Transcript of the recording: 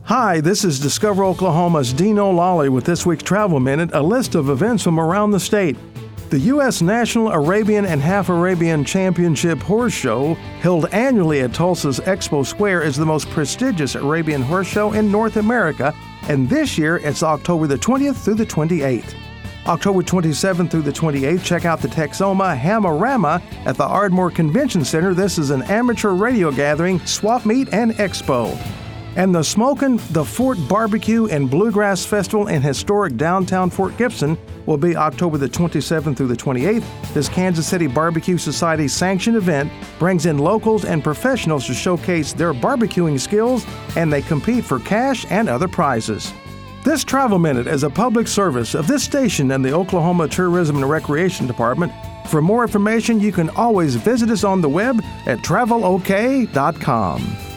Hi, this is Discover Oklahoma's Dean O'Lally with this week's Travel Minute, a list of events from around the state. The U.S. National Arabian and Half Arabian Championship Horse Show, held annually at Tulsa's Expo Square, is the most prestigious Arabian horse show in North America, and this year it's October the 20th through the 28th. October 27th through the 28th, check out the Texoma Hammerama at the Ardmore Convention Center. This is an amateur radio gathering, swap meet, and expo. And the Smokin' the Fort Barbecue and Bluegrass Festival in historic downtown Fort Gibson will be October the 27th through the 28th. This Kansas City Barbecue Society sanctioned event brings in locals and professionals to showcase their barbecuing skills, and they compete for cash and other prizes. This Travel Minute is a public service of this station and the Oklahoma Tourism and Recreation Department. For more information, you can always visit us on the web at travelok.com.